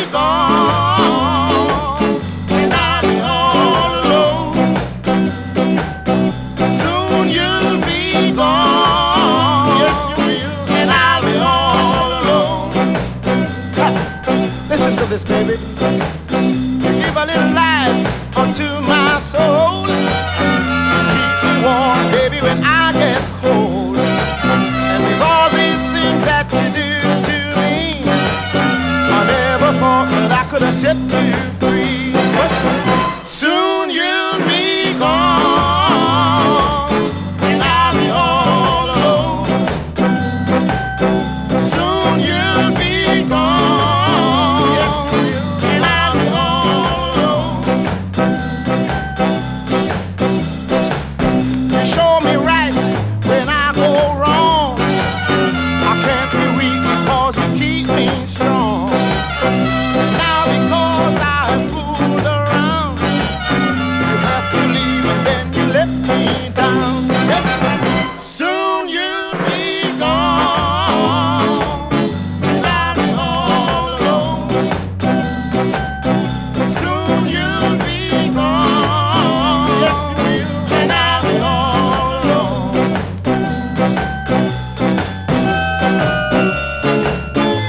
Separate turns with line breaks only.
gone, and I'll be all alone. Soon you'll be gone, yes you will, and I'll be all alone. Ha. Listen to this, baby. You give a little life unto my soul. Keep me warm, baby, when I get cold. And with all these things that you do to me, I never thought that I could have set you free. But